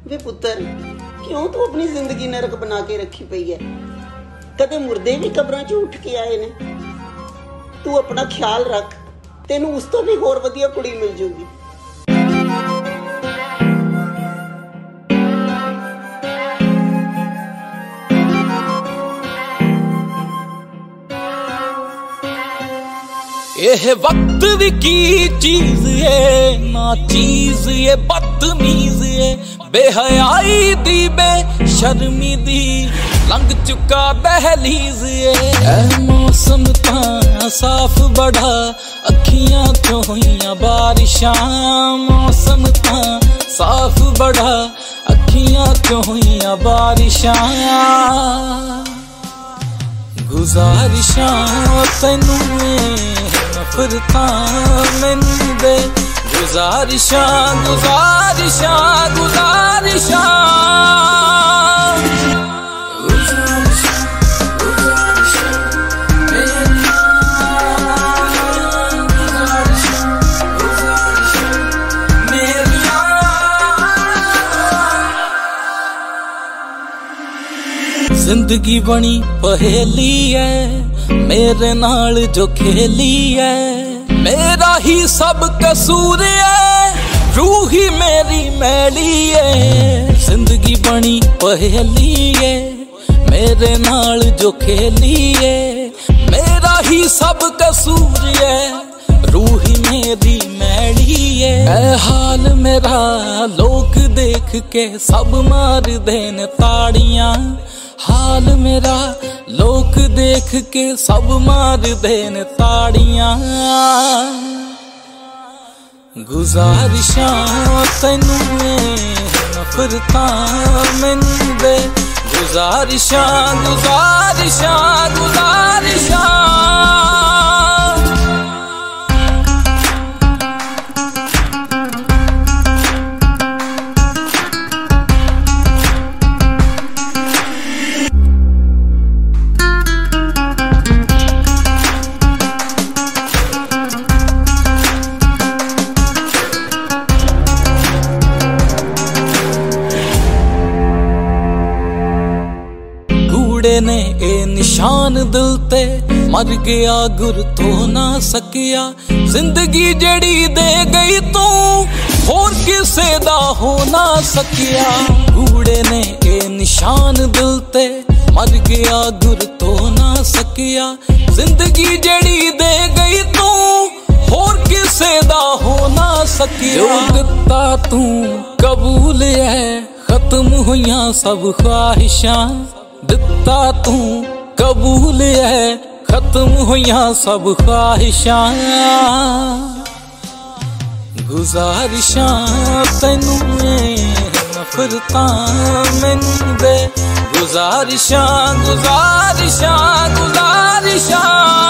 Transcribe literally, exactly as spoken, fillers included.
वे पुत्र क्यों तू अपनी जिंदगी नरक बना के रखी पई है? कदे मुर्दे भी कब्रां च उठ के आए ने। तू अपना ख्याल रख, तेनू उस तो भी होर वधिया कुड़ी मिल जूगी। ये वक्त भी की चीज है ना, चीज ये बदतमीज है। बेहयाई दी बेशर्मी दी लंघ चुका दहलीज है। ऐ मौसम ता साफ बड़ा अखियां क्यों हुईयां बारिशां। मौसम ता साफ बड़ा अखियां क्यों हुईयां बारिशां। गुजारिशां तैनू नफरता मैनू दे। गुजारिशां गुजारिशां गुजारिशां जिंदगी बनी पहेली है मेरे नाल जो खेली है। मेरा ही सब कसूर है, रूह ही मेरी मैली है। जिंदगी बनी पहेली है मेरे नाल जो खेली है। मेरा ही सब कसूर है, रूह ही मेरी मैली है। ऐ हाल मेरा लोग देख के सब मार देन ताड़ियां। हाल मेरा लोग देख के सब मार देन ताड़ियां। गुजारिशां तैनू नफरता मैनू दे। गुजारिशां गुजारिशां गुजारिशां ने ए निशान दिल ते मर गया गुर तो ना सकिया। जिंदगी जड़ी दे गई तू होर किसे दा हो ना सकिया। कूड़े ने ए निशान दिल ते मर गया गुर तो ना सकिया। जिंदगी जड़ी दे गई तू होर किसे दा हो ना सकिया। दिता तू कबूल है खत्म हुईयां सब ख्वाहिशां। दिता तू कबूल है खत्म हुईयां सब ख्वाहिशां। गुजारिशां तैनू नफरता मैनू दे। गुजारिशां गुजारिशां गुजारिशां